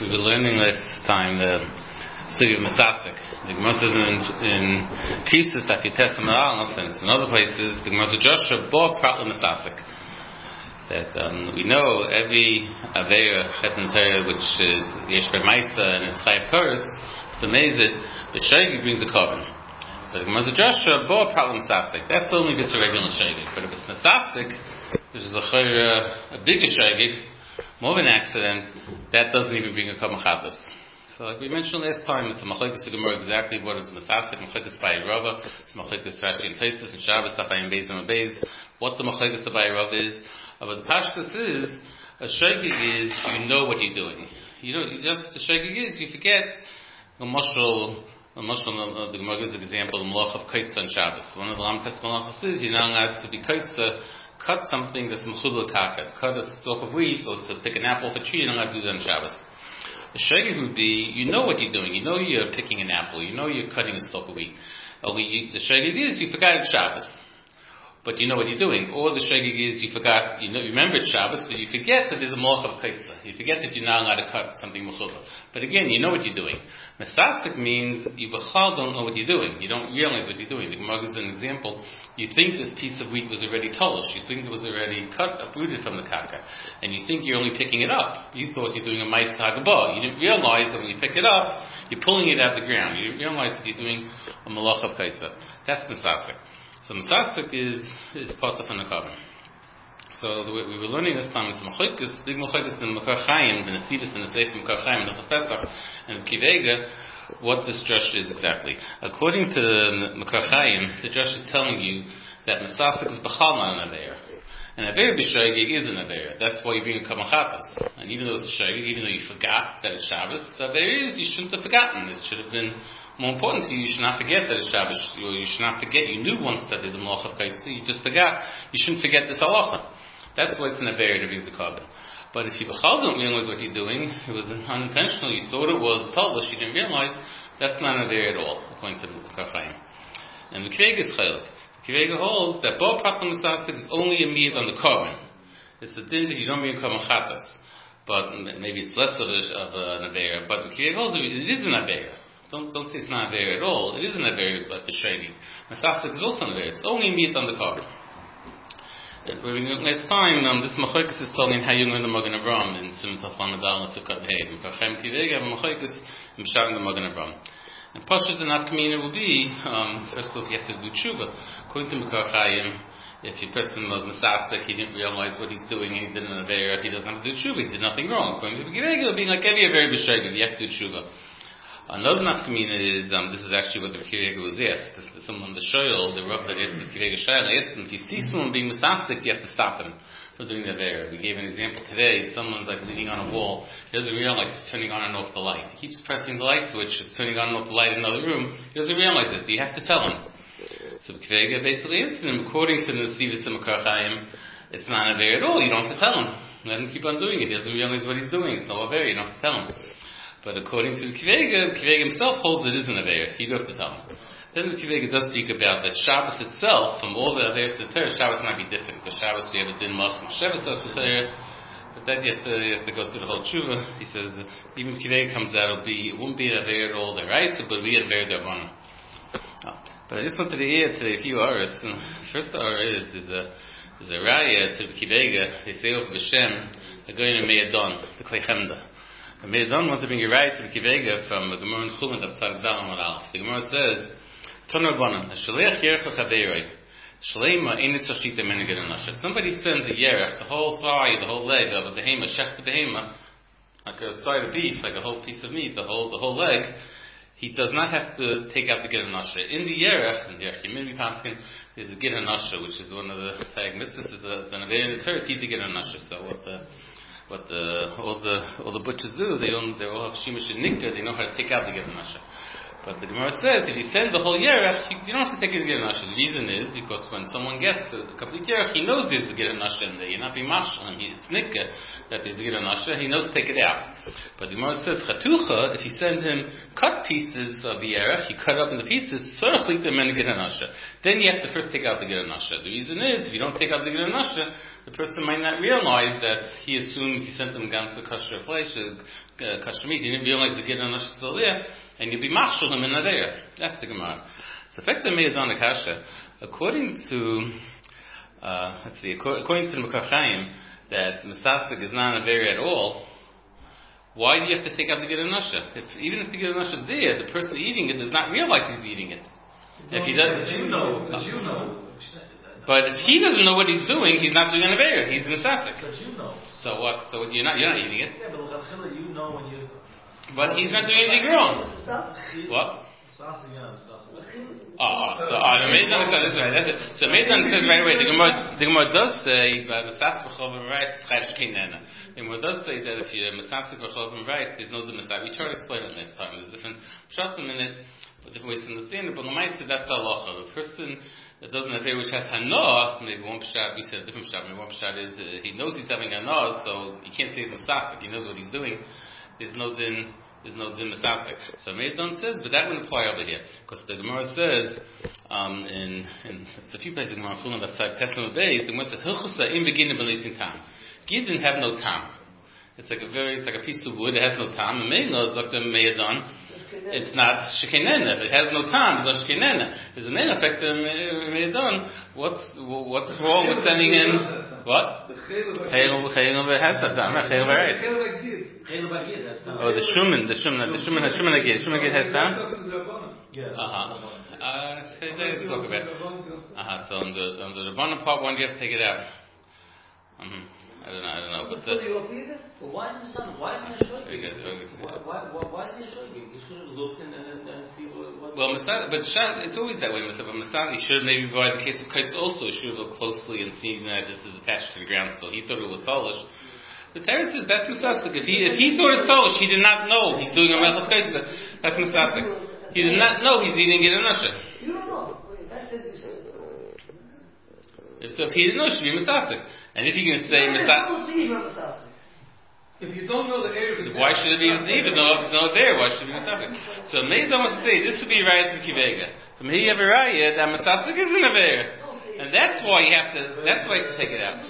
We were learning last time the city of Masasik. The Gemara says in Krisis that you test them out, and in other places the Gemara says Joshua bought Prat Masasik. That we know every Aveira Chet and Torah, which is Yesh Maisa and it's Chayav Koros, the Mezid, the Shegi brings a carbon. But the Gemara says Joshua bought Prat Masasik. That's only just a regular Shegi. But if it's Masasik, which is a bigger Shegi, more of an accident, that doesn't even bring a Kabbalah Chatas. So like we mentioned last time, it's a Machlekes Gemara exactly what is Masasik, Machlekes by Rava, it's Machlekes Rashi and Tosfos and Shabbos, Tafayim Beis and Beis, what the Machlekes by Rava is. But the Pashtus is, a Shegig is, you know what you're doing. You know, the Shegig is, you forget, the Gemara gives an example, the Malach of Kaitza on Shabbos. One of the Lamtes Malachos is, you're not allowed to be Kaitza, cut something that's Mechubel Kakat, cut a stalk of wheat, or to pick an apple off a tree, you're not allowed to do that on Shabbos. The Shegig would be, you know what you're doing, you know you're picking an apple, you know you're cutting a stalk of wheat. The Shegig is, you forgot it's Shabbos, but you know what you're doing. Or the Shegig is, you forgot, you remember it's Shabbos, but you forget that there's a Malach of Kaitza. You forget that you're not allowed to cut something Mechubel. But again, you know what you're doing. Masasik means, you b'chal don't know what you're doing. You don't realize what you're doing. The Gemara gives an example. You think this piece of wheat was already tolish. You think it was already uprooted from the kaka. And you think you're only picking it up. You thought you're doing a mais hagabah. You didn't realize that when you pick it up, you're pulling it out of the ground. You didn't realize that you're doing a malach of kaitza. That's Masasik. So Masasik is part of an carbon. So we were learning this time is Machlekes, big Machlekes in Makar Chaim, the Nesivos and the Seif Makar Chaim, and the Pesach, and Kivega, what this drush is exactly. According to the Makar Chaim, the drush is telling you that Masasik is B'chal an Aveir. And Aveir B'Shegig is an Aveir. That's why you bring a Kabbalah Chatas. And even though it's a Shegig, even though you forgot that it's Shabbos, the Aveir is, you shouldn't have forgotten. It should have been more important to you. You should not forget that it's Shabbos. You should not forget. You knew once that there's a Malach of Kaitza. You just forgot. You shouldn't forget this halacha. That's why it's an Aveir that brings a carbon. But if you don't realize what you're doing, it was unintentional, you thought it was Tolish, you didn't realize, that's not an Aveir at all, according to Karchaim. And the Kivega is Chaylik. The Kivega holds that Bo Prat Masasik is only a miyad on the carbon. It's a din that you don't bring a carbon chatas. But maybe it's less of an Aveir. But the Kivega holds it is an Aveir. Don't say it's not an Aveir at all. It is an Aveir, but the Shegi. Masasik is also an Aveir. It's only a miyad on the carbon. Last time, this Machlekes is telling how you learn the Magen Avraham in Simon Taflan Adal and Sukkot Heid. In Karchem Kivega, have a Machlekes in B'Sharim the Magen Avraham. And Pashut the Nafkamina will be, first of all, you have to do tshuva. According to Makar Chaim, if your person was Masasik, he didn't realize what he's doing, he did an Aveir, he doesn't have to do tshuva, he did nothing wrong. According to Kivega, it'll be like every Aveir B'Shegig, you have to do tshuva. Another nafkamina is, this is actually what the Kivega was asked. This is someone, the Shoyal, the Rav that asked the Kivega Shayla, asked him, if you see someone being Masasik, you have to stop him from doing the Aveir. We gave an example today, if someone's like leaning on a wall, he doesn't realize he's turning on and off the light. He keeps pressing the light switch, it's turning on and off the light in another room, he doesn't realize it. Do you have to tell him? So the Kivega basically answered him, according to the Nesivos and Makar Chaim, it's not an Aveir at all, you don't have to tell him. Let him keep on doing it, he doesn't realize what he's doing, it's no Aveir, you don't have to tell him. But according to Kivega, Kivega himself holds it is an Aveir. He does have to tell him. Then the Kivega does speak about that Shabbos itself, from all the Aveirs to Torah, Shabbos might be different, because Shabbos we have a din mas Shabbos to Torah, but then you have to go through the whole tshuva. He says, even Kivega comes out, it won't be an Aveir at all, the Raisa, but we Aveir Darvana. But I just wanted to add today a few hours. First hour is a raya to Kivega. They say over B'Shem, they're going to Me'adon, the Klei Chemda. The Meidon wants to bring a right to the Kivega from the Gemara in Chulin that's Tzadal Amar Alf. The Gemara says, Tonar Bonan, Shaleach Yerech Chaveiroi, Shleima Einit Shachita Meneged Anasha. Somebody sends a Yerech, the whole thigh, the whole leg of a behema, Shech the behema, like a side of beef, like a whole piece of meat, the whole leg. He does not have to take out the Gid Anasha. In the Yerech, in the Yerech Yemini Paskin, there's a Gid Anasha, which is one of the Tag Mitzvahs, it's an Aveir in the Torah, the Gid Anasha. So what all the butchers do, they all have shimush and nikka, they know how to take out the Gid Anasha. But the Gemara says, if you send the whole Yerech, you don't have to take it to Gid Anasha. The reason is, because when someone gets a complete Yerech, he knows there's a Gid Anasha in there. You're not being mashal, and it's nikka that there's a Gid Anasha, he knows to take it out. But the Gemara says, Chatucha, if you send him cut pieces of the Yerech, you cut it up into pieces, then you have to first take out the Gid Anasha. The reason is, if you don't take out the Gid Anasha, the person might not realize that he assumes he sent them ganze kosher flesh, kosher meat. He didn't realize the Gidon is still there, and you'll be machshel him in Avera. That's the Gemara. So, effect the Meidon Akasha, according to according to the Mekar Chaim, that Mesasik is not an Avera at all. Why do you have to take out the Gidon Nasha? Even if the Gidon Nasha is there, the person eating it does not realize he's eating it. If he does, but you know. But if he doesn't know what he's doing, he's not doing an Avera. He's Mesasik. But you know. So what? So you're not eating it. Yeah, but you know when you. But he's not doing anything wrong. What? So the Meidan says right. That's it. So Meidan says right away. The Gemara does say Mesasik b'chol v'rice chash kinena. The Gemara does say that if you're Mesasik b'chol v'rice, there's no dimensai. We try to explain it next time. There's different shots in it, different ways to understand it. But Lamaisa, that's the halacha. The person that doesn't have which has hanoah, maybe one pshat. We said a different pshat. Maybe one pshat is he knows he's having hanoah, so he can't say he's Mesasik. He knows what he's doing. There's no din Mesasik. So Meidon says, but that wouldn't apply over here. Because the Gemara says, in it's a few places in Gemara Chulun, that's like Tesla Beis, the Gemara says, Hilchusa im beginning belisin tam. Gid didn't have no tam. It's like a piece of wood, it has no tam. And Meidon is like the Meidon, it's not shekinena. If it has no tam, it's not shekinena. There's a main effect of Meidon. What's wrong with sending in, what? Chayil has a tam, Chayil v'reis. Oh, the Shuman has time? Let's talk about it. So on the Rabbanan part one, you have to take it out. I don't know. But why isn't it Why isn't it showing you? Why isn't it showing you? You should have looked and see what. Well, Masad, but it's always that way, Masad. But Masad, he should maybe by the case of kites also, he should have looked closely and seen that this is attached to the ground still. He thought it was talish. The Torah says that's Mesasik. If he thought it's talish, he did not know he's doing a Melchus Kaisa. That's Mesasik. He did not know he's eating it in Russia. You don't know. So if he didn't know, it should be Mesasik. And if you're going to say Mesasik, if you don't know the area, why should it be even though it's not there? Why should it be Mesasik? So Meidon wants to say this would be right from Kivega. From here you have a raya that Mesasik isn't a bear, and that's why you have to. That's why you have to take it out.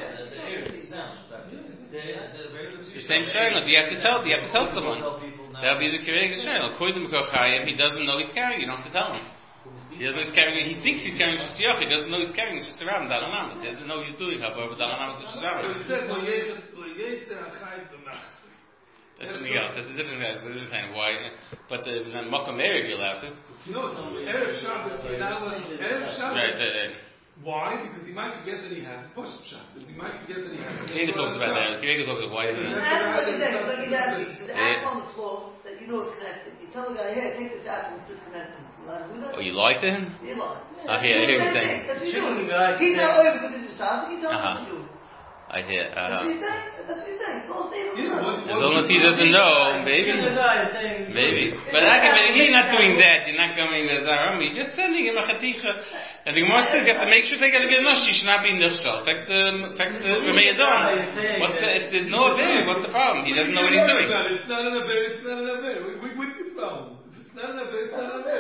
The same shayla, you have to tell someone. That'll be the Kivega shayla. According to Mekar Chaim, he doesn't know he's carrying. You don't have to tell him. He doesn't know he's carrying. He thinks he's carrying Shusiyach. He doesn't know he's carrying Shusiyach. Dalanamas. He doesn't know he's doing. However, Dalanamas is Shusiyach. That's something else. That's a different thing. Why? But the Makom Erev you're allowed to. Erev Shabbos, you're not allowed. Erev Shabbos. Right. Why? Because he might forget that he has a Push Shabbos. He might forget that he has. Kiega talks about that. Kiega talks about why isn't it? The apple on the floor that you know is connected. You tell the guy, hey, take this apple, it's disconnected. You allowed to do that? Oh, you lied to him? You lied. I hear what you're saying. That's what you're doing. He's not away because he's Mesasik. You tell him what to do. I hear. That's what he's saying. As long as he doesn't know, maybe. But he's not doing that. You're not coming to Zaram. You're just sending him a chaticha. And the Gemara says you have to make sure they get a good nush. You should not be in Nichshal. In fact, Rameyadon. If there's no Aver, what's the problem? He doesn't know what he's doing. It's not an Aver. It's not an Aver. What's the problem? If it's not an Aver, it's not an Aver.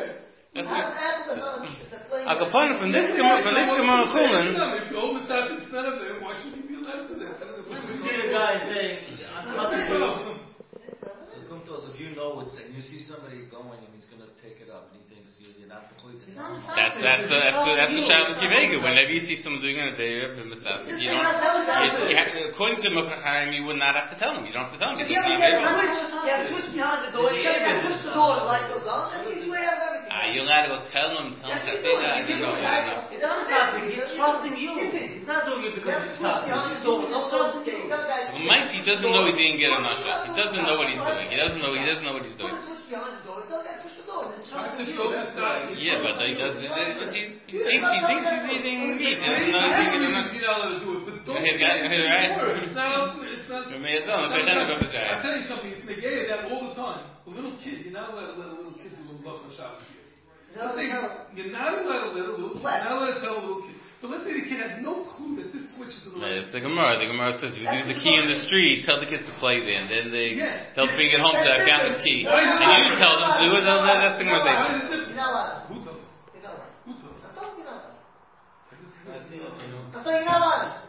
Akapan from this Gemara Chulun. If the old Mesasik is not a Aver, why should he be allowed to do that? The guy saying, I'm trusting you. So Kumtos, if you know what's and you see somebody going and he's going to take it up and he thinks you're not the point to tell him. That's the Shabbat Kivega. Whenever you see someone doing it, they're Mesasik. You don't. According to Mekar Chaim, you would not have to tell them. You don't have to tell them. You have to switch behind the door. You have to push the door, the light goes on, and he's way out of everything. You're allowed to go tell them. He's not Mesasik. He's trusting you. He's not doing it because he's Mesasik. He doesn't know he's eating Gera Nasha. He doesn't know what he's doing. He doesn't know what he's doing. Yeah, but he does. But he thinks he's eating meat. He doesn't know he's eating Gera Nasha. He's not allowed to do it. But don't. It's not. I'll tell you something. It's negated that all the time. A little kid, you're not allowed to let a little kid do a Melchus Shabbos. You're not allowed to let a little kid. You're not allowed to tell a little kid. But let's say the kid has no clue that this switches to the right. It's the Gemara. The Gemara says, if you leave the key in the street, tell the kids to play there, and then they'll bring it home to count his key. And you tell them to do it, that's the Gemara saying. You're not allowed. Who told you? You're not allowed. Who told you? I'm telling you not allowed. I'm telling you not allowed.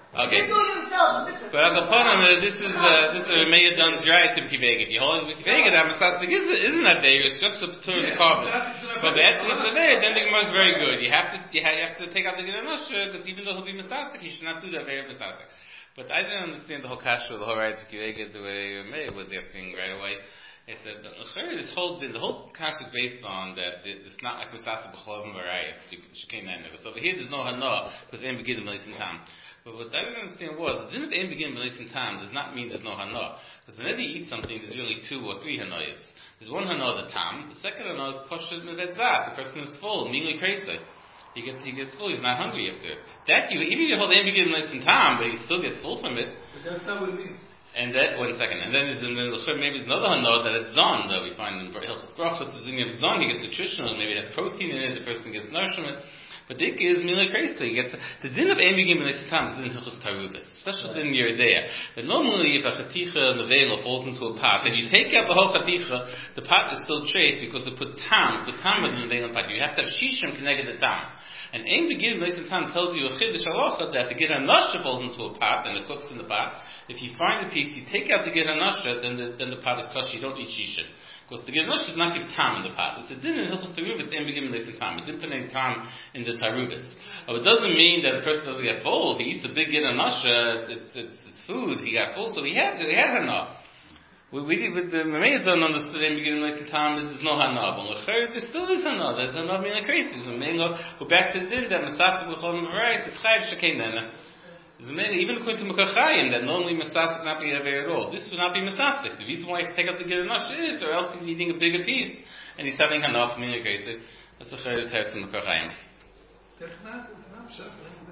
Okay. But this is Meir Dun's right to Kivega. If you hold it with Kivega, that Masasik isn't that there, it's just to turn the carbon. But the Etzim is there, then the Gemara is very good. You have to take out the Giranasha, because even though he'll be Masasik, he should not do that very Masasik. But I didn't understand the whole kasha, the whole right to Kivega, the way Meir was asking right away. I said, the whole kasha is based on that it's not like Masasik B'cholavim Varayas, so over here there's no Hana, because they didn't begin the Malaysian time. But what I didn't understand was, didn't the begin in time does not mean there's no hana. Because whenever you eat something, there's really 2 or 3 hanayas. There's one hana, the tam. The second hana is poshut mevetzat. The person is full, meanly crazy. He gets full. He's not hungry after. That even if you hold the begin in time, but he still gets full from it. But that's not what it means. And that 1 second. And then maybe there's another hana that it's zon that we find in Hilchos Brachos. There's in zon. He gets nutritional. Maybe it has protein in it. The person gets nourishment. But dik is mila crazy. He gets the din of Emigim in this time is in Hilchos Taruvus, especially din you're there. But normally, if a chaticha in the veil falls into a pot, if you take out the whole chaticha, the pot is still trait because it put tam in the veil pot. You have to have shishim connected the tam. And Emigim in this time tells you a chiddush halacha that the gir hanasha falls into a pot and it cooks in the pot. If you find a piece, you take out the gir hanasha, then the pot is kosher. You don't eat shishim. Because the Gerash does not give tam in the pot. It's a din in Hilchos Taruvus and begin with tam. It didn't put any tam in the Taruvus. But it doesn't mean that the person doesn't get full. If he eats a big Gerash, it's food. He got full, so he had hana. With the Meir don't understand in beginning with tam. There's no hana. But there still is hana. There's hana being crazy. So go back to the din that Masasik B'cholavim Varayas. It's chayiv shekein then. Even according to Mekachayim, that normally Masasik not be there at all. This would not be Masasik. The reason why he take out the Gerash is, or else he's eating a bigger piece, and he's having enough from the case. That's the Chayr test in Mekachayim. That's not shocking.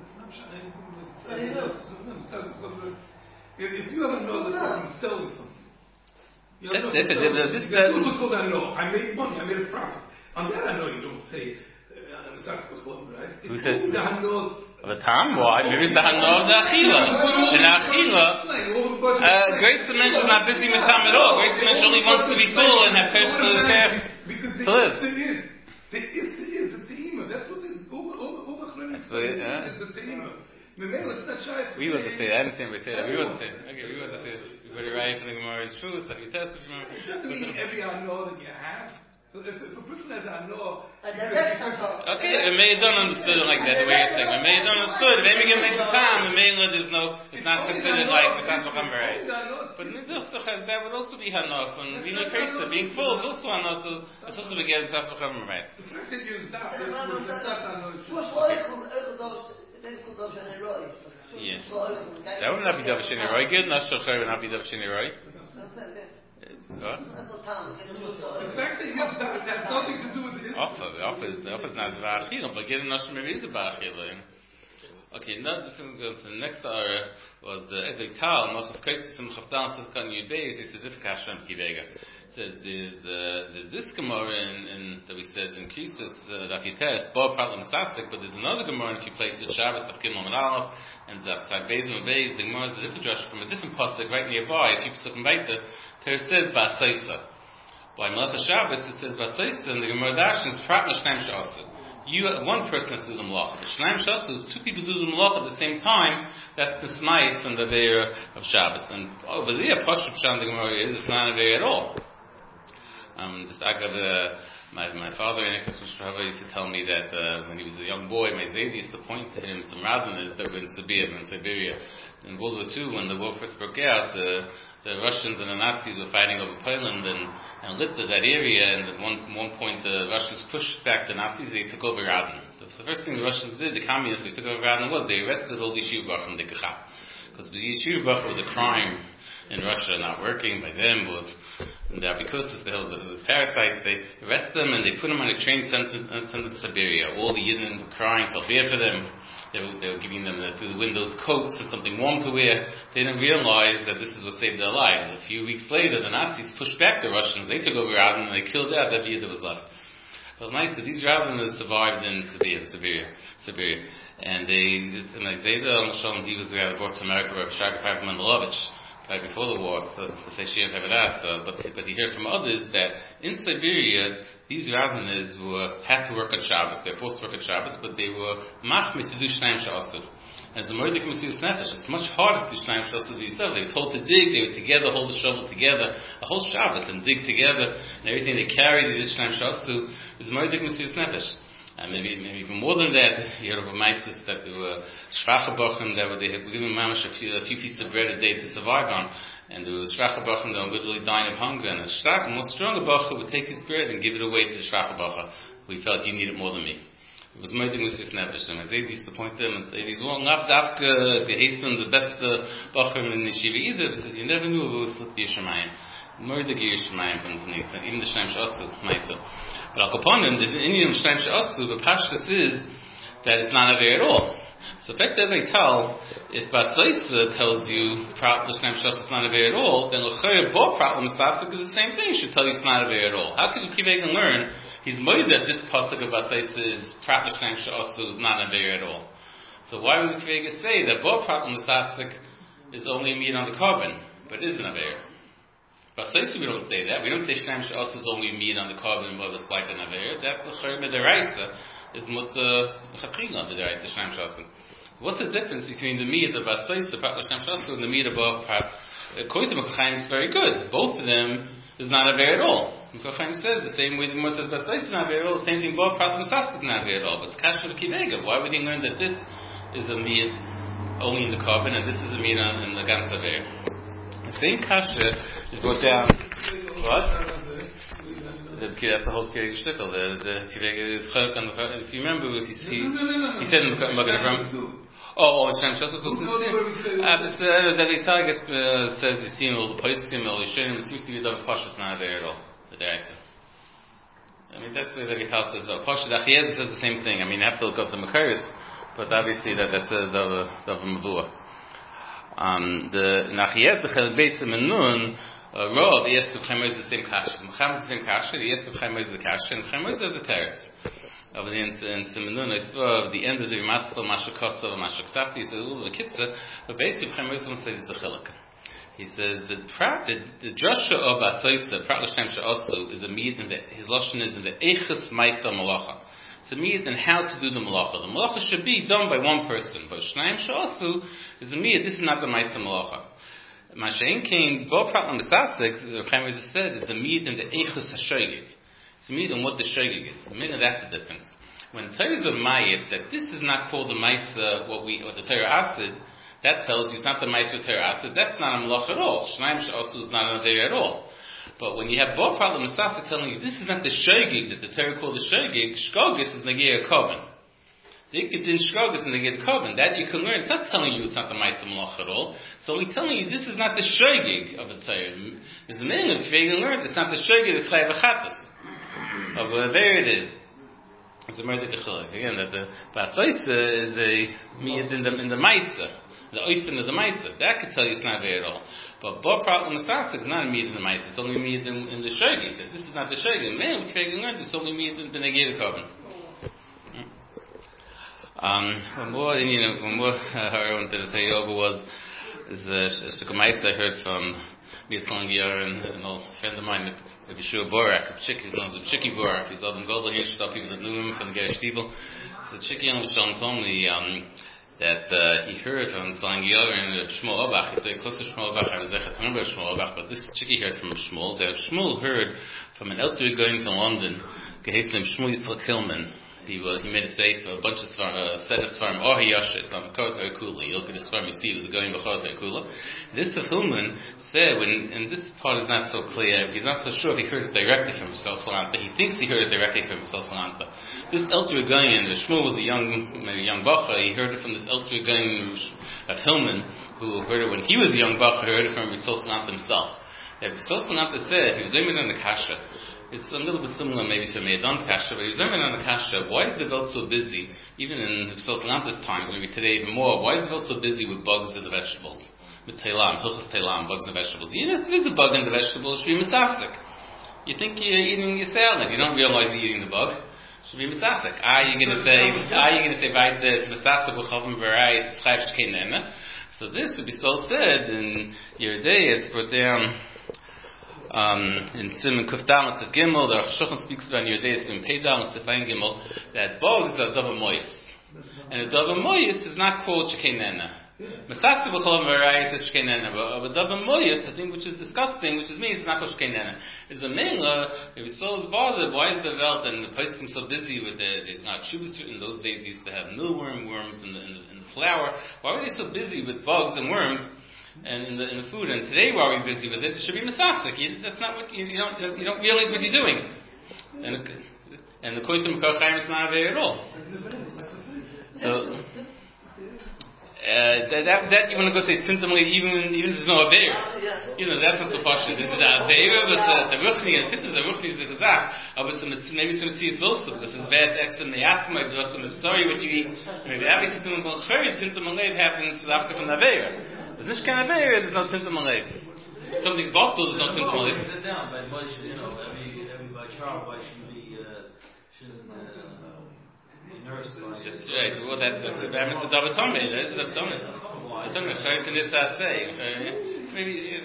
If you ever know that someone's selling something, that's what's called I know. I made money, I made a profit. On that I know you don't say, Masasik B'cholavim, right? Who says that? The time? Why? Maybe it's the hana of the achila. In the achila, Grace Dimension is not busy with time at all. Grace Dimension only wants to be full and have kosher to live. There is the teima. That's what all the chronim is the teima. We want to say that. I didn't say anybody say that. We want to say it. Okay, we want to say it. We're going to write for the Gemara in truth, that we test it from it. Doesn't mean every hana that you have. If a person has a no, okay, and Meir don't understood it like that. The way you're saying, and Meir don't understood. If Meir makes the time, and Meir it's not considered like Masasik B'cholavim Varayas. But that would also be hana from being a crazy, being full. It's also hana. So it's also again Masasik B'cholavim Varayas. Yeah, that would not be Davashini Roy. Good, not Shocher would not be Davashini Roy. What? The fact that you has nothing to do with the offer is not V'achil, but getting Nashim maybe is a V'achil. Okay, now this is going to the next hour was the Edek Tal, Moshe Skaitis and Chavtan Sufkan Yudbeis, he says, if Kashem Kivega. It says, there's this Gemara that we said in Krisus, Rafites, Bo Prat Masasik, but there's another Gemara in a few places, Shabbos, Tafkim Lamed Aleph, and Zaftzak Beis and Beis, the Gemara is a different drush from a different pasuk right nearby. If you put right there, it says Ba'asaisa. By Melech Shabbos, it says Ba'asaisa, and the Gemara Dashins, Prat Mashnaim Sha'asa. One person has to do the Malacha. But Shnaim Sha'asa, if 2 people do the Malacha at the same time, that's the smite from the Ve'er of Shabbos. And over there, Pashup Shan, the Gemara is, it's not a Ve'er at all. Just my father in Ekos used to tell me that when he was a young boy, my Zaydi used to point to him some rabbis that were in Siberia. In World War II, when the war first broke out, the Russians and the Nazis were fighting over Poland and Litva, that area, and at one point the Russians pushed back the Nazis, they took over Radin. So the first thing the Russians did, the communists who took over Radin, was they arrested all the Yeshiva from the Kachab. Because the Yeshiva was a crime in Russia, not working by them, because it was parasites. They arrested them and they put them on a train sent to Siberia. All the Yidden were crying, felt bad for them. They were giving them through the windows coats and something warm to wear. They didn't realize that this is what saved their lives. A few weeks later, the Nazis pushed back the Russians. They took over Radin and they killed out that Yid that was left. It was nice that these rabbis survived in Siberia. And like Zayda, he was brought to America by Shaka Mandelovich. Right before the war, so to say she didn't have it but he heard from others that in Siberia, these rabbis had to work on Shabbos. They were forced to work on Shabbos, but they were machmir to do Shnaim Sha'asur. As a Moedik Mesius Nefesh, it's much harder to do Shnayim Shas with yourself. They were told to dig, they were together, hold the shovel together, a whole Shabbos, and dig together, and everything they carried, they did Shnayim Shas to, is Moedik Mesius Nefesh. And maybe even more than that, you heard of a Meisters that there were Shvacha Bochum, that they had given Mamash a few pieces of bread a day to survive on, and there was Shvacha Bochum that were literally dying of hunger, and a more stronger Bochum would take his bread and give it away to the Shvacha Bochum. We felt you need it more than me. It was Moedik Mesius Nefesh, and Zayd used to point to him and say, "These were not Dafka, Gehesten, the best Bochum in the Yeshiva either." He says, "You never knew who was the Yishamayim." Moedik Yishamayim from the Nitz, even the Shnayim Shasu, Meisa. But Al Kaponim, the Indian Shnayim Shasu, the Pashtus is that it's not Avei at all. So, in fact, as I tell, if Basaisa tells you the Shnayim Shasu is not Avei at all, then L'chayr Bo Prat L'Misasik is the same thing. It should tell you it's not Avei at all. How can you keep and learn? He's moed that this pasuk of Basaisa is Prat L'Shnayim Shasu is not Avei at all. So why would the Kvega say that Bo Prat L'Misasik is only a meat on the carbon, but isn't Avei? Basaisa we don't say that. We don't say Shnayim Shasu is only meat on the carbon, but it's like an Avei. That L'chayr B'Deraisa is Mut L'Chatchila B'Deraisa Shnayim Shasu. What's the difference between the meat of Basaisa, the Prat L'Shnayim Shasu, and the meat of Prat? According to Mekachayim, it's very good. Both of them is not Avei at all. Mekachayim says the same way the Gemara says Basaisa is not Avei at all. The same thing Bo Prat L'Misasik is not Avei at all. But it's Kasher V'Kivega. Why would he learn that this is a meat only in the carbon and this is a meat in the Gans Avei? The same Kasher is brought down. What? That's the whole Kivega shtickle. The Kivega is Chayok on the. If you remember, if you see, he said in the Magen Avraham. Oh, Shnayim Shasu. The Ritzah, I guess, says you see all the Poskim, all the Yisherim. It seems to be the Pashas not there at all. The Deraisa. I mean, that's the Ritzah says. Pashas Achiyez says the same thing. I mean, you have to look up the Makaris, but obviously that's the Mavua. The Nachiyez, the Chel Beit Menun. Rav, the Yesuf Chaim is the same kasha. Mecham is the same kasha, the Yesuf Chaim is the kasha, and Chaim is the teretz. Of the Simenun, I saw the end of the Rimaskel, Mashakosov, and Mashaksafi, he says, the Kitzah, but basically Chaim is one says it's a chiluk. He says, the drasha of Asoisa, Prat L'Shnayim Shasu, is a meat, and his lashon is in the Eichas Maisa Malacha. It's a meat and how to do the malacha. The malacha should be done by one person, but Shnayim Shasu is a meat, this is not the Maisa Malacha. Mashain came, Bo Prat L'Misasik, the Chaim said, is a meat in the Eichus HaShogeg. It's a meat on what the Shogeg is. Maybe that's the difference. When the Torah is a Mayit, that this is not called the Maisa, or the Torah Asid, that tells you it's not the Maisa Torah Asid, that's not a Malach at all. Shnayim Shasu is not an Avei at all. But when you have Bo Prat L'Misasik telling you this is not the Shogeg that the Torah called the Shogeg, Shogeg is Negei Koven. The Ikadin Shrogas and the Gid Koven, that you can learn. It's not telling you it's not the Maisa Malach at all. It's only telling you this is not the Shogeg of the Torah. There's a minimum to be learned. It's not the Shogeg, it's Chayav Achatas. There it is. It's a murder Kechilak. Again, that the Basaisa is the meat in the Maisa. The Oifen of the Maisa. That could tell you it's not there at all. But Bo Prat L'Misasik is not a meat in the Maisa. It's only meat in the Shogeg. That this is not the Shogeg. Man, we can learn it's only meat in the Negei Koven. One more I wanted to say over was a Shukamaisa I heard from Mitzvah and an old friend of mine, Bishua Borak, of Chick, he's known as Chicky Borak. He's out in Golden here, people that knew him from the Gerish Stiebel. So Chicky and Lashon told me that he heard from Tzlang Yor and Shmuel Obach. He said close to Shmuel Obach, I was there to remember Shmuel Obach, but this Chicky heard from Shmuel. That Shmuel heard from an elder going from London, Geheslem Shmuel Yitzchak Hillman. He made a state a bunch of set of farm or Yasha. It's on the Kota Kula. You look at his farm, you see he was going Bechota Kula. This Hillman said and this part is not so clear. He's not so sure if he heard it directly from Mishal Salanta. He thinks he heard it directly from Mishal Salanta. This Elder Gayan, Shmuel was a young bacha. He heard it from this Elder Gayan of Hillman, who heard it when he was a young bacha. Heard it from Mishal Salanta himself. Mishal Salanta said he was aiming on the kasha. It's a little bit similar maybe to a Meidon's kasha, but he's aiming on the kasha. Why is the belt so busy? Even in Mishal Salanta's times, maybe today even more. Why is the belt so busy with bugs in the vegetables? With Teilam, Hilchos Teilam, bugs in the vegetables. Even if there is a bug in the vegetables, it should be mistastic. You think you're eating your salad, you don't realize you're eating the bug. It should be mistastic. You're going to say, right, it's mistastic with Chavim Berais, it's Chayv Shkeinena. So this would be so said in your day, it's brought down in Simon Kufdam, it's a Gimel, the Rosh Hashanah speaks about in your day, it's in Peidam, it's a fine Gimel, that bugs are double moist. And a davar moyus is not called shekenena. Masasta b'cholam v'arayis is shekenena, but davar moyus, the thing which is disgusting, which means it's not called shekenena, is a mingla. If his soul is bothered, why is the Welt and the place become so busy with there's not shubas? In those days, they used to have worms in the flour. Why were they so busy with bugs and worms? And in the food, and today while we're busy with it, it should be masastic. That's not what you don't realize what you're doing. And the koitim kachayim is not there at all. So that you want to go say symptomally, even if there's no aveir. That's not so pashut. This is the aveir, but the ruchni and the ruchni is the gazach. But maybe some tzitz also. This is bad. That's in the yatzma. I'm sorry what you eat. Maybe every symptom of chayim symptomally happens after from the aveir. There's not kind of there's no symptom of life. Something's bottled, there's no symptom of life. Sit down, but every by child, why shouldn't be nursed by. That's right. Well, that's the davar tomei. That is the davar tomei. It's only first in this say. Maybe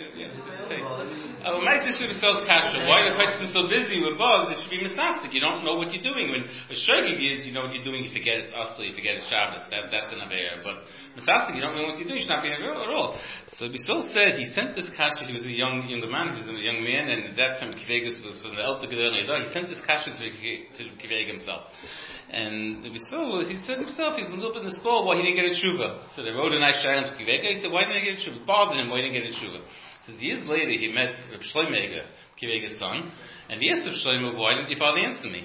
my sister sells kasha. Why the person is so busy with bugs? It should be misnastic. You don't know what you're doing. When a shogig is, you know what you're doing. You forget it's asli. You forget it's Shabbos. That's an aveir. But misnastic, you don't know what you're doing. You should not be an aveir at all. So Bissol said he sent this kasha. He was a younger man. He was a young man, and at that time Kivegas was from the Elta Gedel Neidah. He sent this kasha to Kiveg himself. And he said himself, he's a little bit in the skull why he didn't get a tshuva. So they wrote a nice shayla to Kivega. He said, why didn't I get a tshuva? It bothered him, why didn't I get a tshuva? He says, years later he met Reb Shlomo Eiger, Kivega's son, and he asked Reb Shlomo, why didn't your father answer me?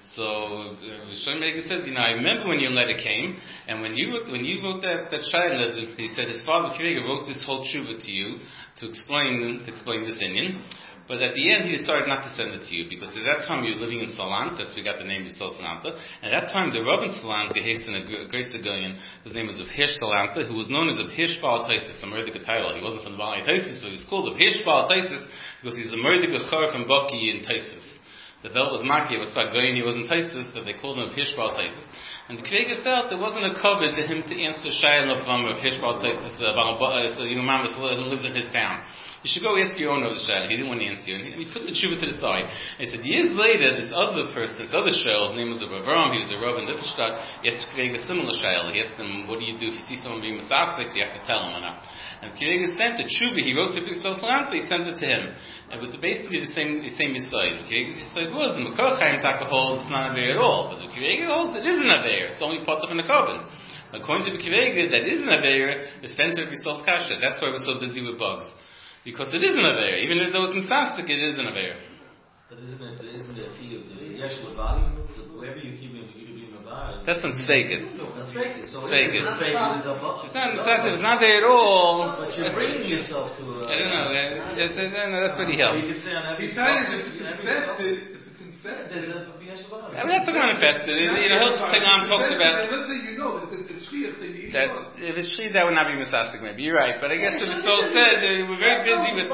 So Reb Shlomo Eiger says, I remember when your letter came, and when you wrote that shayla, he said his father Kivega wrote this whole tshuva to you to explain this Indian. But at the end, he decided not to send it to you, because at that time you were living in Salant, that's where we got the name Yisrael Salanta. And at that time, the Rav in Salant, Gehasen, a great Sagalian, his name was Rav Hirsch Salanta, who was known as Rav Hirsch Baal Taisis, the Murdic title. He wasn't from the Baal Taisis, but he was called Rav Hirsch Baal Taisis, because he's the Murdic Chor from Baki in Taisis. The Welt was Maki, it was Fagayin, he was in Taisis, that they called him Rav Hirsch Baal Taisis. And the Kvega felt there wasn't a cover to him to answer Shayla from Rav Hirsch Baal Taisis, a young man who lives in his town. You should go ask your owner of the shayla. He didn't want to answer you. And he put the tshuva to the side. And he said, years later, this other shayla, his name was Avram, he was a Rav in Liechtenstein, he asked Kvega a similar shayla. He asked him, what do you do if you see someone being masasik? Do you have to tell him or not? And Kvega sent the tshuva, he wrote to Bissol Salanta, he sent it to him. And with basically the same Yisrael. Kvega's Yisrael was, the Makor Chaim Taka holds it's not a veir at all. But the Kvega holds it isn't a veir. It's only put up in the carbon. According to the Kvega, that isn't a veir, is fencer Bissol's kasha. That's why we're so busy with bugs. Because it isn't a veir. Even if there was misastic, it isn't a veir. But isn't the fee of the Yeshua body? Wherever you keep him, you keep him a body. That's on steakers. That's steakers. So steakers. It's not misastic. It's not there at all. But you're bringing yourself to I don't know. That's what he held. You can say on every I'm not talking about infested. Hilchos talks about let's say you know that it's shliach that you eat that if it's shliach, that would not be misastic. Maybe you're right, but I guess what the soul said we're very busy with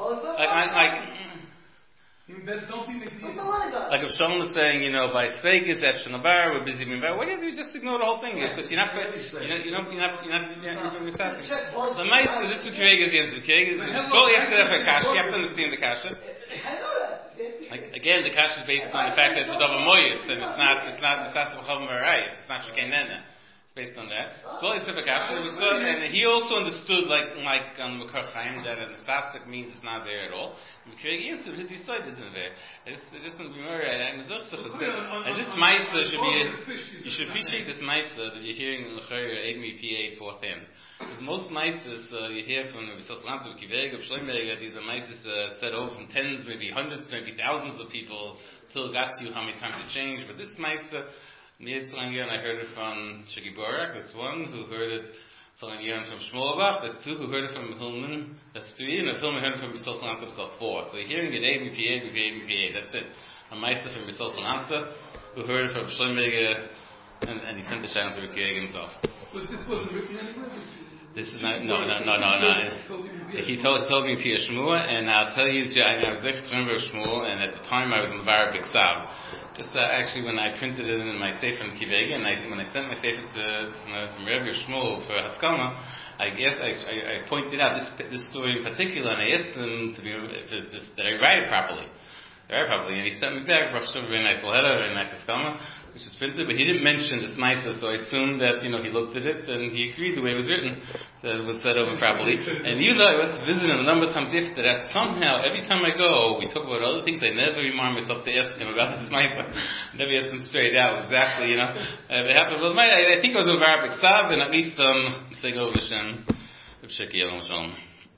don't be like if someone was saying, by Sveikis, Efshanabar, we're busy being bad. Why don't you just ignore the whole thing? Because you're not misastic. The meister, this is Kvega is the answer. Kvega is so you have to have a kasha. You have to understand the kasha. Again, the kasha is based on the fact that it's a davar moyus and it's not misastic b'chavim v'arayis. It's not shekenena. It's based on that. So it's a kasha, and he also understood like on Makor Chaim that a misastic means it's not there at all. And Kvega answered his side isn't there. It doesn't remember. And this meister should be. You should appreciate this meister that you're hearing in the Chayr 8 4th end. Because most meisters you hear from Bissol Salanta, Kivega, Shlomo Eiger, these are meisters set over from tens, maybe hundreds, maybe thousands of people till it got to you how many times it changed. But this meister, and I heard it from Shigi Borak, there's one who heard it from Shmuelbach, there's two who heard it from Hillman, that's three, and Hillman heard it from Bissol Salanta, so four. So you're hearing it ABPA, that's it. A meister from Bissol Salanta who heard it from Shlomo Eiger, and he sent the shayla to Kivega himself. But this wasn't written anywhere? This is not, no. He told me Pia Shmuel, and I'll tell you, I was echt remember Shmuel, and at the time I was in Var Biksav. Just actually when I printed it in my sefer in Kivega, and when I sent my sefer to Rabbi Shmuel for Haskama, I guess I pointed out this story in particular, and I asked them that I write it properly. Very probably, and he sent me back, Baruch Hashem, very nice letter, very nice Haskama, which is printed, but he didn't mention this nicer, so I assumed that, he looked at it, and he agreed the way it was written, that it was said over properly. And I went to visit him a number of times after that. Somehow, every time I go, we talk about other things, I never remind myself to ask him about this nicer. I never asked him straight out, exactly, it happened. Well, I think it was over Arabic Sav, and at least, say go Hashem, Sheki Yom Shalom.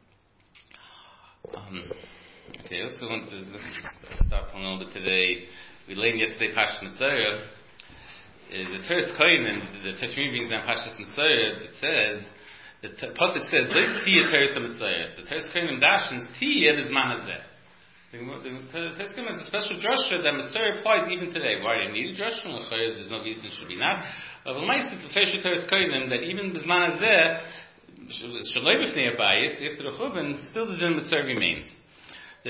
Okay, I also want to start a little bit today. We learned yesterday Pashas Mitzvah. The Teres Kohen, the Tashmim brings down Pashas Mitzvah. It says, the Pasuk says, "Let's see a Teres Mitzvah." So Teres Kohen dashens Tiyeh Bizman Hazeh. The Teres Kohen has a special drasha that Mitzvah applies even today. Why do you need a drasha? There's no reason it should be not. But the Ma'is is the Fesha Teres Kohen that even Bizman Hazeh, Shaloi B'fnei Abayis, after the Churban, still the din Mitzvah remains. So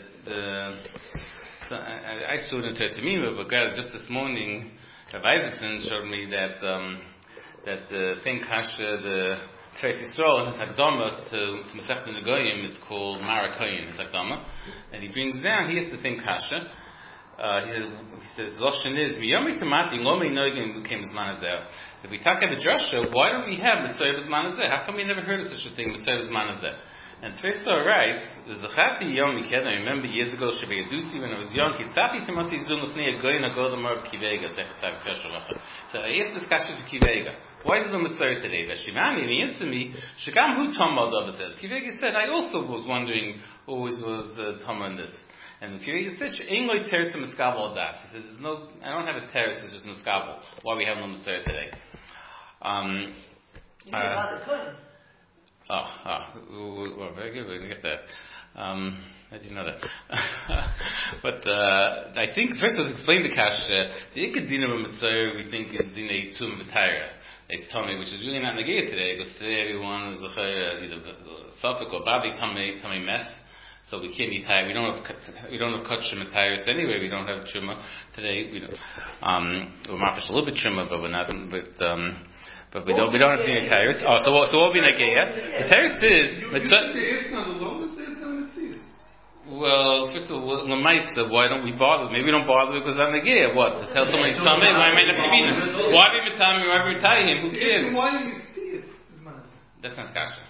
I saw it in Tertimima, but God, just this morning, Rav Isaacson showed me that the thing Kasha, the Teres Yisrael, and his Hakdama to Masechta Negoyim, it's called Marakoyim, his Hakdama, and he brings down, he has to think Kasha. He says, Loshen is, Miyomi Tamati, Lomei Noigim became Zman Hazeh. If we talk about Drasha, why don't we have Mitzvah Zman Hazeh? How come we never heard of such a thing, Mitzvah Zman Hazeh? And Tfesto writes, the Zachati Yom Miked, I remember years ago, Shebeyadusi, when I was young, Kitzapi Timothy Zum Lefnei Goyin Agodamar Kivega, Sechetzav Kreshavach. So I asked this question for Kivega. Why is it a Mitzvah today? Veshimani, and he answered me, Shekam Hu Tomah Dova said. Kivega said, I also was wondering, always was Tomah in this. And Kivega said, She'ein Loi Teres Miskabel Das. He says, I don't have a teres, it's just Miskabel. Why we have no Mitzvah today? Well, very good. We're going to get that. How do you know that? But I think first let's explain the Kash. The Ikadina of Mitzvah we think is Dinei Tum V'Taira. It's Tomei, which is really not negated today, because today everyone is either Suffolk or Babi Tomei Meth. So we can't eat tired. We don't have kosher matayos anyway. We don't have truma today. We don't. We're mafish a little bit truma, but we're not. But we don't have any tires. So what will be Nageya? The tires is well, first of all, Lamaisa, why don't we bother? Maybe we don't bother because I'm Nageya. What? To tell somebody to come in, why am I not be them? Why be Matami, why be tie him? Who cares? Why do you see it? That's not kasha.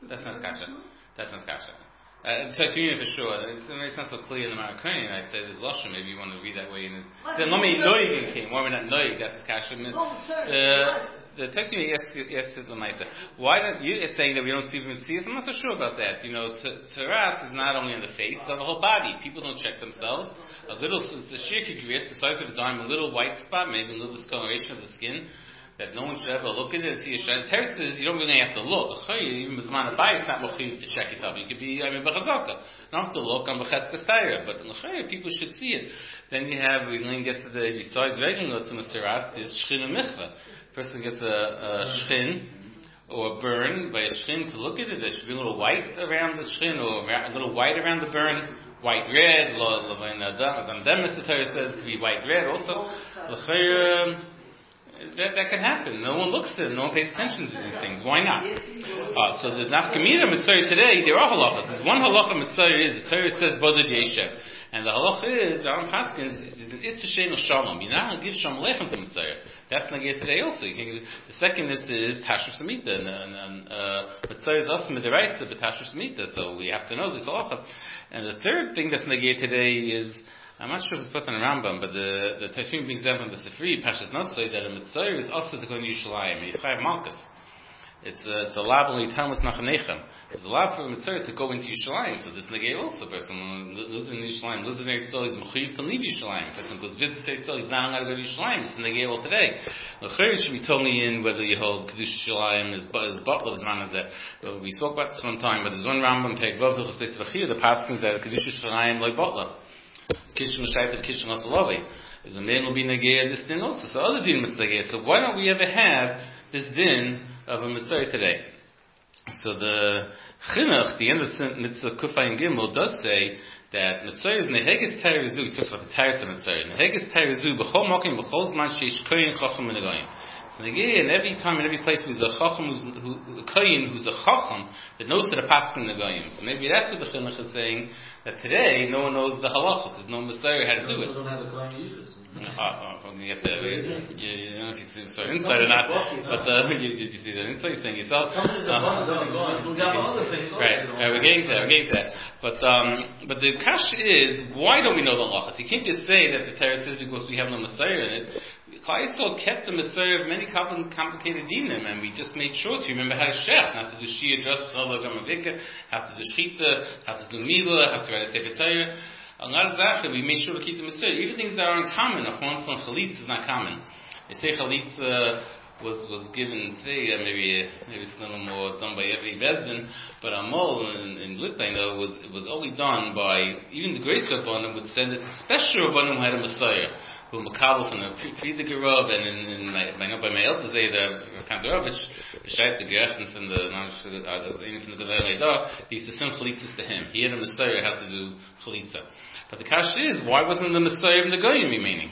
Tashmim for sure. It's not so clear in the Marakain. I'd say there's Lashon. Maybe you want to read that way. Then Lami Noig came. Why we're not Noig? That's his kasha. The Tashmim yes to the Maisa. Why don't you saying that we don't see them in seas? I'm not so sure about that. Teras is not only on the face, it's on the whole body. People don't check themselves. A little, it's a sheer kigris, the size of a dime, a little white spot, maybe a little discoloration of the skin. That no one should ever look at it and see a shred. Teretz is you don't really have to look. Even B'zman Abayis, it's not mochiv to check yourself. You could be b'chazaka. You don't have to look on b'chetzkas taira, but people should see it. Then you have, we learned yesterday, besides regular to Masiras, is shchin and michvah. Person gets a shchin or a burn by a shchin to look at it. There should be a little white around the shchin or a little white around the burn. White red. The Torah says could be white red also. That can happen. No one looks at it. No one pays attention to these things. Why not? So the nafkamina mitzvah today, there are halachas. There's one halacha mitzvah is the Torah says boded yeshev, and the halacha is Aram Paskins is an istashen shalom. You're not going to give shalom lechem to mitzvah. That's negated today also. The second is tashruf samita, and mitzvah is also midiraisa, but tashruf samita. So we have to know this halacha. And the third thing that's negated today is, I'm not sure if it's put in a Rambam, but the Tashmim brings down from the Sifri, Pashas Nasai, that a Mitzvah is also to go in Yerushalayim. He's Chayav Malkus. It's a lab only Talmud Nachanechem. It's a lab for a Mitzvah to go into Yerushalayim. So this negay also. Person lives in Yerushalayim, lives in Yerushalayim, is mechuyev to leave Yerushalayim. Person goes visit Yerushalayim, he's not allowed to go to Yerushalayim. It's the negay all today. The Chayr should be totally in whether you hold Kedush Yerushalayim is butler is man as that. We spoke about this one time, but there's one Rambam Peg Vav Hilchos Beis Vachir, the Paskins that Kedush Yerushalayim like butler. Kishon Shait of Kishon Asalavi is a man will be negay this din also. So other din must negay. So why don't we ever have this din of a mitzvah today? So the Chinuch, the end of Mitzvah Kufay and Gimel, does say that mitzvah is neheges tayrizu. He talks about the tayris of mitzvah. Neheges tayrizu b'chol mokim b'chol zman sheish koyin chacham menegoyim. So again, every time in every place who's a chacham, who's a chacham that knows to the pasuk in the goyim. So maybe that's what the chinuch is saying, that today no one knows the halachos. There's no Messiah how to do it. Don't have a kohen yichus. You don't know if you saw inside or not, but did you see the inside? You're saying yourself. Right, we're getting there. But the kash is, why don't we know the halachos? You can't just say that the Torah says because we have no Messiah in it. Klal Yisrael kept the Messiah of many complicated dinim, and we just made sure to remember how to shech, not to do shia just how to do shchita, how to do milah, how to write a sefer Torah. We made sure to keep the Messiah. Even things that are uncommon, a chalitza on chalitza is not common. They say chalitza was given today, maybe it's a little more done by every bezdin, but Amol in Lithuania, I know, was only done by, even the great Rabbanim would send it to special Rabbanim who had a Messiah, who Makabel from the Friedrich Rav, and by my elders, the Kandarovich, B'shayt the Gerechtens and the Gedei Leidah, they used to send chalitzas to him. He had a Messiah how to do chalitza. But the kasha is, why wasn't the Messiah in the Goyim remaining?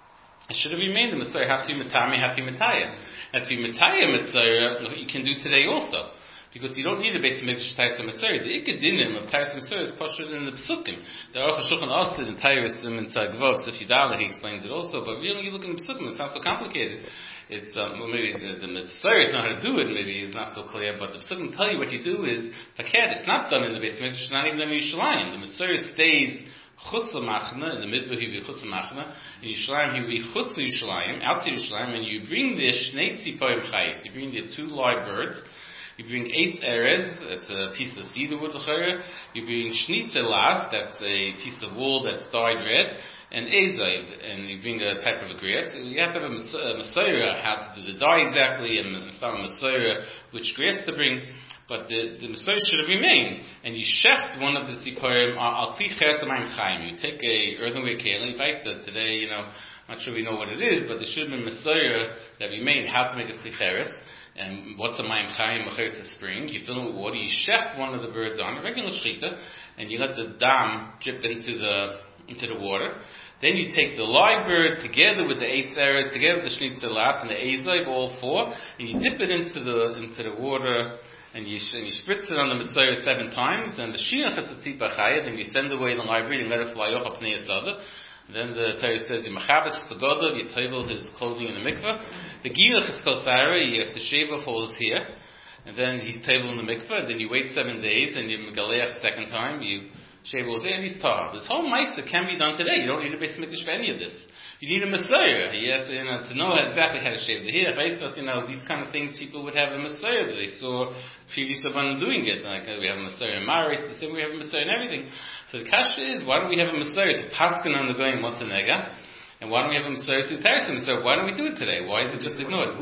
It should have remained the Messiah. Have to be Matami, have to be Mataya. Have to be Mataya Messiah, you can do today also. Because you don't need a basic Mikdash Taisa Mitzvah. The Ikadinim of Taisa Mitzvah is posted in the Pesukim. The Aruch HaShulchan Aruch in Tairistim and Tzagvot, Sifidala, he explains it also. But really, you look in the Pesukim, it's not so complicated. It's, maybe the Mitzvah know how to do it, maybe it's not so clear, but the Pesukim tell you what you do is, Fakir, it's not done in the basic Mikdash, it's not even in Yerushalayim. The Mitzvah stays Chutz Machna, in the Midbar he will be Chutz Machna, in Yerushalayim he will be Chutz Yerushalayim, outside Yerushalayim, and you bring the Shnei Tziporim Chayis, you bring the 2 live birds, you bring 8 erez, that's a piece of cedar wood, you bring Schnitzel last, that's a piece of wool that's dyed red, and Ezoiv, and you bring a type of a grass. You have to have a Messiah, how to do the dye exactly, and start a Messiah, which grass to bring. But the Messiah should have remained. And you shecht one of the Tziporim, al kli ches amayim chayim. You take a earthenware keli, right? Today, I'm not sure we know what it is, but there should have been Messiah that remained, how to make a kli cheres. And what's a mayim chayim? It's a spring. You fill it with water. You shecht one of the birds on a regular shechita, and you let the dam drip into the water. Then you take the live bird together with the 8 erez, together with the schnitzel last and the ezoiv, all 4, and you dip it into the water. And you spritz it on the Mitzvah 7 times, and the Shiach has a tzipah chayah, then you send away the library and let it fly off up near Sada. Then the Torah says, you machabes pagodav, you table his clothing in the mikveh. The Gilach is kosara, you have to shave off all his hair, and then he's table in the mikveh, and then you wait 7 days, and you megaleach the second time, you shave all his hair, and he's tahar. This whole ma'isa can be done today. You don't need a base mikdash for any of this. You need a Messiah. He has to, to know exactly how to shave the hair. These kind of things people would have a Messiah. They saw previous Rabbanim doing it. Like we have a Messiah in Maris, the same we have a Messiah in everything. So the kasha is, why don't we have a Messiah to paskin on the going what's a nega? And why don't we have a Messiah to Taisa Messiah? Why don't we do it today? Why is it just ignored?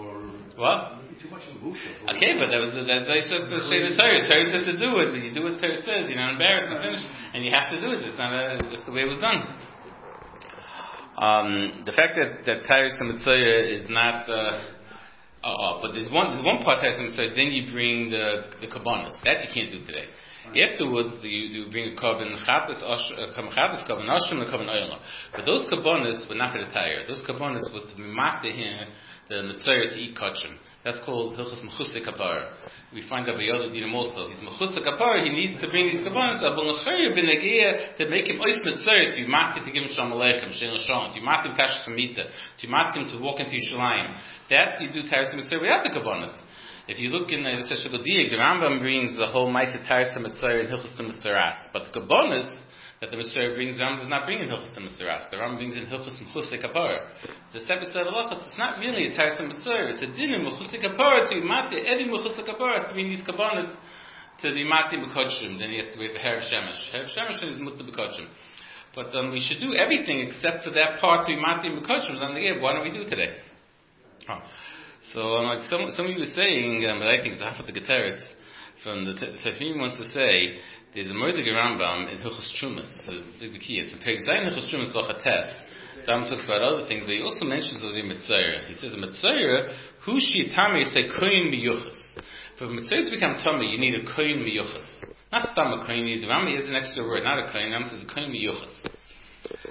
What? Too much of a okay, but that's I said to say the Torah. Torah says to do it, but you do what Torah says. You're not embarrassed and finished, and you have to do it. It's not just the way it was done. The fact that Tyrus Mitzvah is not, but there's one part Tyrus Mitzvah, then you bring the kabbanas. That you can't do today. Afterwards, you bring a kabban chatas, kabban ashram, and kabban oyla. But those kabbanas were not for the Torah. Those kabbanas was to be marked to him, the Mitzvah to eat kachim. That's called Hilchas Mechusei Kapara. We find that by Yoda Dinim also. He's Mechusei Kapara, he needs to bring these kabbanas, but L'chayr ben Agiyah, to make him ois Mitzvah, to mark it to give him Shalom Aleichem, Shein L'Shalom, to mark him Tashach Hamita, to mark him to walk into Yerushalayim. That you do Taras Mitzvah without the kabbanas. If you look in the Seshagodiya, the Rambam brings the whole Ma'aseh Taras Mitzvah in Hilchas Mitzvah. But the kabbanas that the Mitzvah brings, the Rambam does not bring in Hilchas Mitzvah. The Rambam brings in Hilchas Mechusei Kapara. The Sefer said Halachos, it's not really a Taras Mitzvah. It's a din in Mechusei Kapara to imate every Mechusei Kapara to bring these kabbanas to the imate b'kodshim. Then he has to wait for Herav Shemesh. Herav Shemesh is mutter b'kodshim. But we should do everything except for that part to imate b'kodshim. Why don't we do today? So, like some of you were saying, but I think it's half of the Geteretz from the Tefim wants to say, there's a Mordechai Rambam in Hilchos Trumas. It's a big key. It's a Perek Zayin Hilchos Trumas Lochates. Rambam talks about other things, but he also mentions the Mitzvah. He says, a Mitzvah, who shitami say koyin miyuchas. For a Mitzvah to become tummy, you need a koyin miyuchas. Not stam a koyin. The Rambam is an extra word, not a koyin. Rambam says a koyin miyuchas.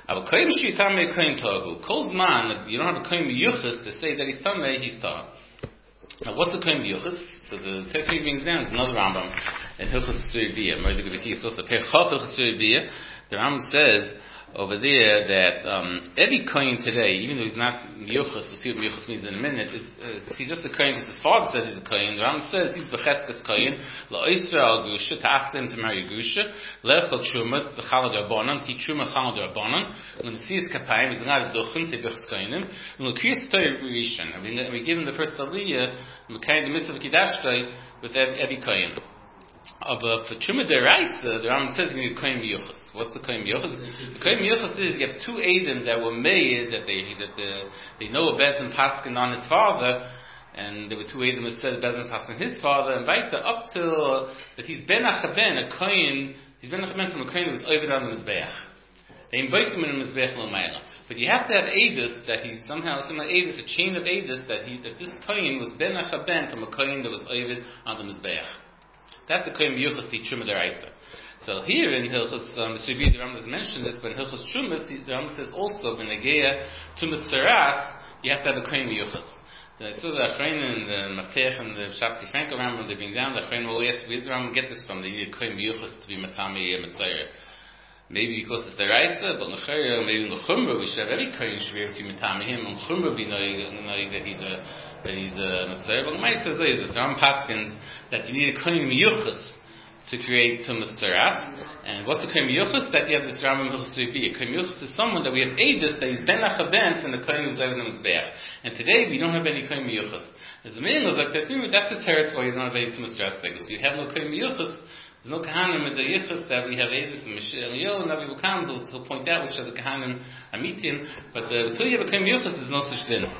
Aber koim shi tamei koim togu. Kol's man, you don't have a koim yuchas to say that he's tamei, he's tar. Now, what's a koim yuchas? So the text we brings down is another Rambam in Hilchos Tzuribiyah. Moed Geviti is also Perchot Hilchos Tzuribiyah. The Rambam says over there that every kohen today, even though he's not miyuchas, we'll see what miyuchas means in a minute, he's just a kohen because his father says he's a kohen. The Rambam says he's becheskes kohen, la'oisra al grusha, to ask him to marry a grusha, lechol truma, b'chalad rabbanon, ti truma chalad rabbanon, when the seas kapayim, he's not a duchen, te bechs kohenim, and l'kriyas toy rishon, and we give him the first aliyah, we carry the mitzvah of kiddush with every kohen. But for Truma Deraisa, the Rambam says you need a Kohen Miyuchas. What's the Kohen Miyuchas? The Kohen Miyuchas is you have two Eidim that were made, that they know a Bezin Paskin on his father, and there were two Eidim that said Bezin Paskin his father, and right up till that he's Ben Achaben, a Kohen, he's Ben Achaben from a Kohen that was over on the Mizbeach. They invite him in the Mizbeach L'mayla. But you have to have Eidus that he's somehow Eidus, a chain of Eidus that this Kohen was Ben Achaben from a Kohen that was over on the Mizbeach. That's the Kohen Miyuchas, the Truma Deraisa. So here in Hilchos Tzuribiyah, the Rambam has mentioned this, but in Hilchos Trumas, the Rambam says also, when Negeya Tumas Saras, you have to have a Kohen Miyuchas. So the Achrein and the Maftech and the Shapsi Frankel Rambam, they bring down the Achrein, well, yes, where's the Rambam get this from? They need a Kohen Miyuchas to be Matami Mitzayir. Maybe because it's Deraisa, but Nechayah, maybe in the Chumrah, we should have every Kohen should be able to be Matami him, and Chumrah be knowing that he's a Mitzayir. But the Mai says this, the Rambam Paskins, that you need a Kohen Miyuchas to create Tumas Tzaras. And what's the Kohen Miyuchas? That you have this Rambam Hilchos Tzuribiyah. Kohen Miyuchas is someone that we have Eidus, that he's Ben Achaben, and the Kohen who's over the Mizbeach. And today we don't have any Kohen Miyuchas. As the meaning was like, that's the teretz why you don't have any Tumas Tzaras. So you have no Kohen Miyuchas. There's no Kahanim with the Yichus that we have Eidus and Mashiach and Yol, and Navi will come, he'll point out which are the Kahanim Amitim, but until you have a Kohen Miyuchas, there's no such thing.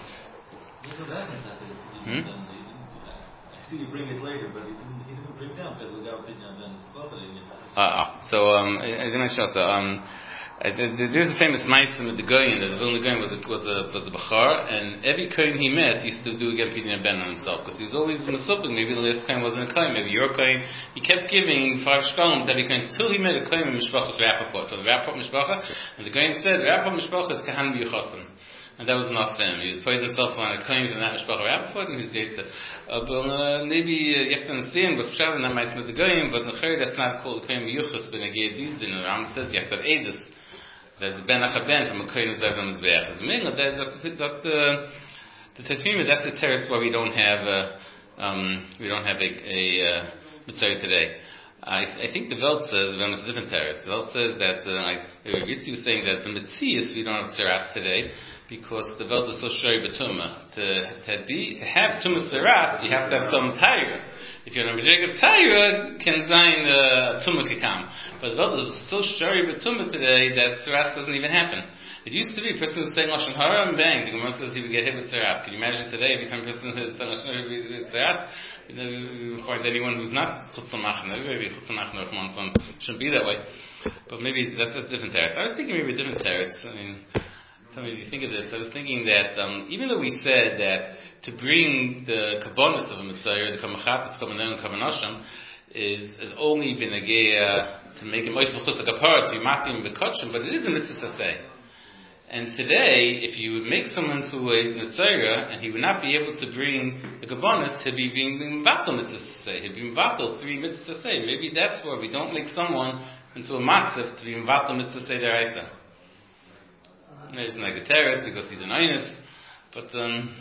I see you bring it later, but he didn't bring down Pedro Pinyan and his property. I didn't show so. There's a famous Meisim with the Goyen, that the Vilna Goyen was a Bachar, and every Kohen he met used to do again Pidyon Ben on himself, because he was always Mesupin. Maybe the last Kohen wasn't a Kohen, maybe your Kohen. He kept giving 5 shkolim to every Kohen until he met a Kohen in Mishpachas Rappaport. So the Rappaport Mishpacha, and the Goyen said, Rappaport Mishpacha is Kahan B'Yechosim. And that was enough for him. He was putting himself on a Kohen from that Mishpacha Rappaport, and he was Yitzah. But maybe you have to understand what's Pshat in that Meisim with the Goyen, but Nechayr, that's not called a Kohen B'Yuchas, but Negei Dizdin, and the Rambam says you have to have Eidus. There's Ben Achaben from a Kohen who's over on Mizbeach. As a meaning, the Teshmima, that's the teretz why we don't have a Mitzvah today. I think the Welt says, it's a different teretz. The Welt says that, Ritzi was saying that the Metzias we don't have Tzeras today, because the Welt is so shari b'tumah. To have Tumah Tzeras, you have to have some Taira. If you're a Majeg of Taira, can zayin Tumah kikam. But the Welt is so shari b'tumah today that Tzeras doesn't even happen. It used to be a person who was saying Lashon Hara and bang, the Gemara says he would get hit with Tzeras. Can you imagine today, every time a person says Lashon Hara he would get Tzeras? You will find anyone who's not Chutz L'Machna. Maybe Chutz L'Machna shouldn't be that way. But maybe that's a different teretz. I was thinking maybe a different teretz. I mean, tell me if you think of this. I was thinking that even though we said that to bring the kabbanis of a Messiah, the kamachatas, kabanim, and kabanashim, is only been a geya to make him ois v'chus kapara to be matim v'kotshim, but it is a mitzvah say. And today, if you would make someone to a Mitzayra, and he would not be able to bring the kabbanis, he'd be being vatal mitzvah say. He'd be vatal 3 mitzvah say. Maybe that's why we don't make someone into a matzav to be vatal mitzvah say deraisa. Maybe it's like a terrorist because he's an einus, but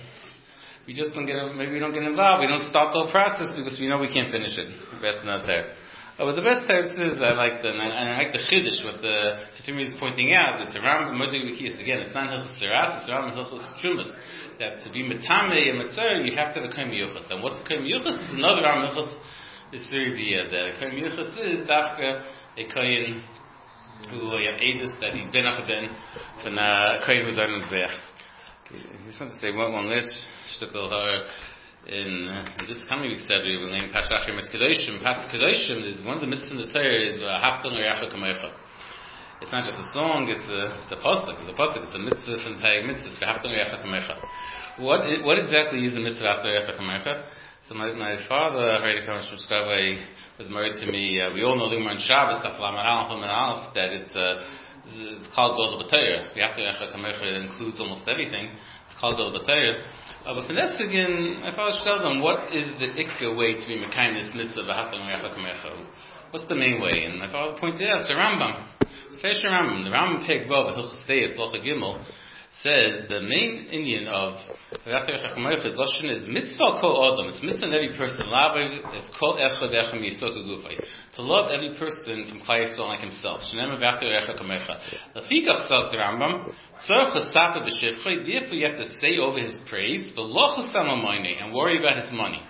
we just don't maybe we don't get involved. We don't start the whole process because we know we can't finish it. Best not there. But the best teretz is I like the chiddush what the Tzuribiyah is pointing out. It's a Rambam Modig B'Kiyas again. It's not Hilchos Tzeras. It's a Rambam Hilchos Trumas. That to be metamei and mitzvah, you have to have a Kohen Miyuchas. And what's a Kohen Miyuchas? Is another Rambam Hilchos Tzuribiyah. The Kohen Miyuchas is dafka a Kohen who you have Eidus that he's Ben Achaben from a Kohen who's on his Mizbeach. I just want to say one last shtukel. In this coming week's Sabbath, we're named Pashachim Kedoshim. Pas Kedoshim is one of the mitzvahs in the Torah is Haftan Re'acha Kamecha. It's not just a song; it's a pasuk. It's a pasuk. It's a mitzvah from Tayig mitzvahs for Haftan Re'acha Kamecha. What exactly is the mitzvah Haftan Re'acha Kamecha? So my father, Harei Kamesh Mishkavai, was married to me. We all know the Gemara on Shabbos, Daf Lamed Aleph, that it's It's called Gol B'Torah. We have to it includes almost everything. It's called Gol B'Torah. But for this again, if I was to tell them what is the ikka way to be mekayim this mitzvah v'haftam recha kamecha, what's the main way? And if I would point it out, it's a Rambam. It's Fesh Rambam. The Rambam Peg Vav Hilchos Deis Locha Gimel says the main Indian of v'haftam recha kamecha is Lashon is mitzvah kol adam. It's mitzvah in every person. Lav is kol echad echem yisok gufay. To love every person from Klal Yisrael like himself. Shneim v'haftam recha kamecha. Lefikach said the Rambam. Therefore, you have to say over his praise, and worry about his money.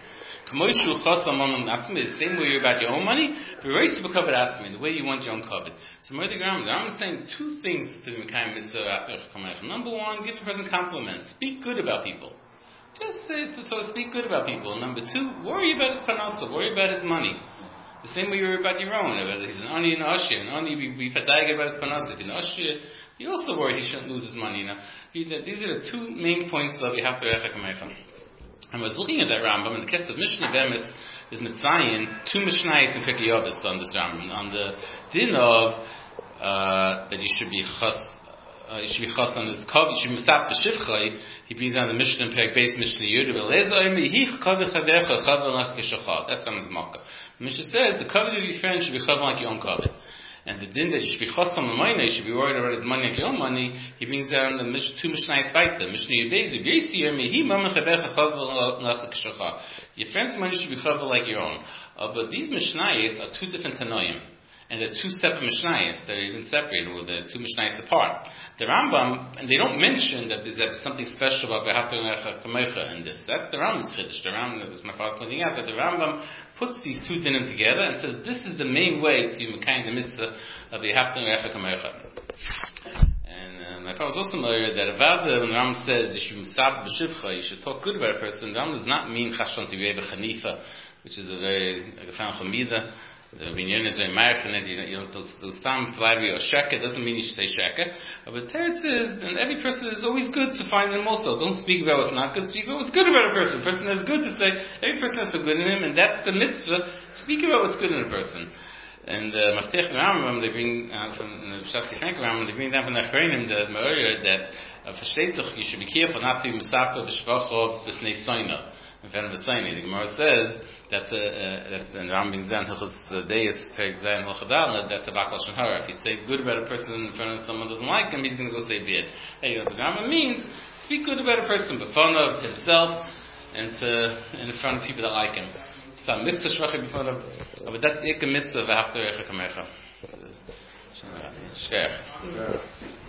The same way you're about your own money, the way you want your own covered. So, the Rambam is saying two things to the Mekayim Mitzvah. Number one, give a person compliments. Speak good about people. Just speak good about people. Number two, worry about his panasa, worry about his money. The same way you worry about your own. Whether he's an ani and an ashir, an ani be fadaig about his panasa. If he's an ashir, you're also worried he shouldn't lose his money. These are the two main points that we have to recha kamecha. I was looking at that Rambam, and the case of Mishnah Bemis is Mitzayin, two Mishnayos and Pirkei Avos on this Rambam, on the din of that you should be chas on this kov, you should be misap b'shivchai. He brings down the Mishnah in Perek Beis Mishnah Yud, that's from his Makkah. The Mishnah says the covet of your friend should be chav like your own covet. And the din that you should be chas on the money, you should be worried about his money like your own money, he brings down the two Mishnayos fight them. Mishnah Yud your friend's money should be chav like your own. But these Mishnayos are two different Tanoim. And they're two separate Mishnayos. They're even separated, or they're two Mishnayos apart. The Rambam, and they don't mention that there's something special about V'haftam recha kamecha in this. That's the Rambam's chiddush. The Rambam, that was my first pointing out, that the Rambam puts these two dinim together and says this is the main way to mekayim the mitzvah of V'haftam recha kamecha. And my father was also familiar that about when the Rambam says you should misab b'shivcha, you should talk good about a person, the Rambam does not mean chashon tivei b'chanifa, which is a very fan of Hamida. The Binyan is very American, those tam flattery or sheka doesn't mean you should say sheka. But teretz is, and every person is always good to find them also. Don't speak about what's not good, speak about what's good about a person. A person is good to say, every person has some good in him, and that's the mitzvah. Speak about what's good in a person. And Maftech Rambam, they bring from the Shasti Frank Rambam, they bring down from the Achronim the Ma'orah that for Shteitzach you should be careful not to be Musaka b'shvachov b'snei soina. In front of the Saini, the Gemara says that's in Rambam Zan Hilchos Deis Perek Zayin Hilchadal. That's a Bakal Shon Hara. If you say good about a person in front of someone who doesn't like him, he's going to go say bad. Hey, you know what the Rambam means? Speak good about a person, but fun of himself and in front of people that like him. Some mitzvah shvachim before of, but that's the mitzvah of after Recha Kamecha. Shkech.